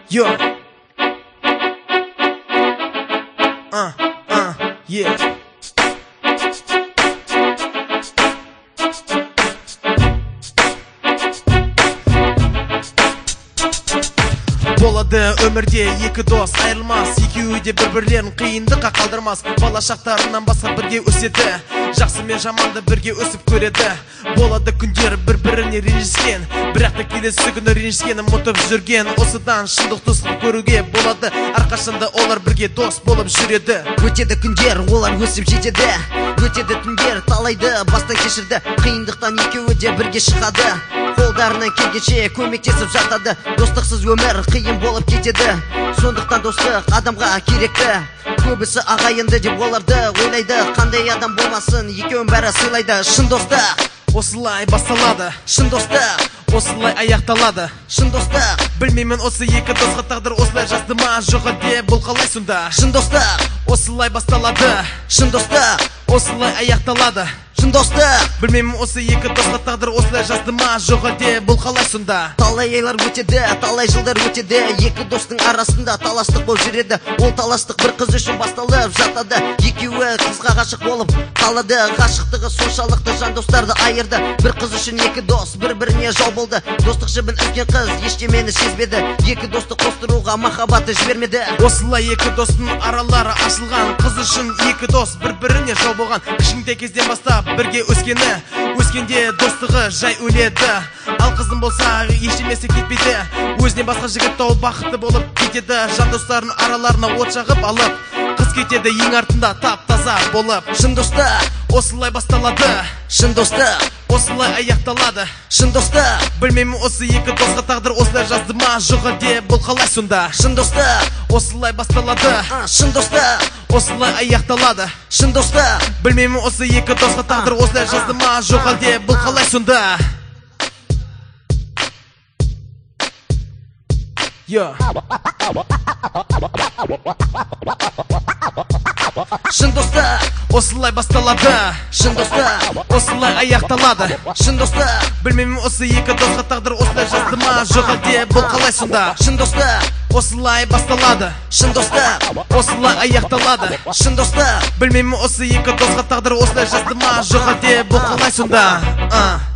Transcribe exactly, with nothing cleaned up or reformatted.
Yo. Uh, uh, yeah. Болады өмірде екі дос айырылмас, екеуі де бір-бірлерін қиындыққа қалдырмас. Бала шақтарынан басқа бірге өседі, жақсы мен жаманды бірге өсіп көреді. Болады күндер бір-біріне ренжіскен, бірақ та келесі күні ренжіскенін ұмытып жүрген. Осыдан шындық достық көруге болады, әрқашанда олар бірге дос болып жүреді. Өтеді күндер, олар өсіп жетеді, өтеді түндер, талайды бастан кешірді. Қиындықтан екеуі де бірге шығады, қолдарынан келгенше көмектесіп жатады. Достықсыз өмір қиын болып кетеді, сондықтан достық адамға керекті. Көбісі ағайынды деп оларды ойлайды, қандай адам болмасын, екеуін бәрі сыйлайды. Шын достық осылай басталады, шын достық осылай аяқталады. Шын достық, білмеймін осы екі досқа тағдыр осылай жазды ма, жоқ әлде бұл қалай сонда? шын достық Осылай басталады, шын достық осылай аяқталады. шын достық, білмеймін осы екі досқа тағдыр осылай жазды ма, жоқ әлде бұл қалай сонда? талай айлар өтеді, талай жылдар өтеді, екі достың арасында таластық болып жүреді. Ол таластық бір қыз үшін басталып жатады, екеуі қызға ғашық болып қалады. Ғашықтығы соншалықты жан достарды айырды, бір қыз үшін екі дос бір-біріне жау болды. Достық жібін үзген қыз ештемені сезбеді, екі досты қостыруға махаббаты жібермеді. Осылай екі достың аралары ашылған, қыз үшін екі дос бір-біріне жау болған. Кішкентай кезден бастап бірге өскені, өскенде достығы жай өледі. Ал қызым болса ештемесі кетпейді, өзіне басқа жігіт тауып бақытты болып кетеді. Жан достарын араларына от жағып алып, қыз кетеді ең артында тап-таза болып. Шын достық Осылай басталады, шын достық осылай аяқталады. шын достық, Білмеймін осы екі досқа тағдыр осылай жазды ма, жоқ әлде бұл қалай сонда? шын достық Осылай басталады, шын достық осылай аяқталады. шын достық, Білмеймін осы екі досқа тағдыр осылай жазды ма, жоқ әлде бұл қалай сонда? Yo. шын достық Осылай басталады, шын достық осылай аяқталады. шын достық, Білмеймін осы екі досқа тағдыр осылай жазды ма, жоқ әлде бұл қалай сонда? шын достық Осылай басталады, шын достық осылай аяқталады. шын достық, Білмеймін осы екі досқа тағдыр осылай жазды ма, жоқ әлде бұл қалай сонда? А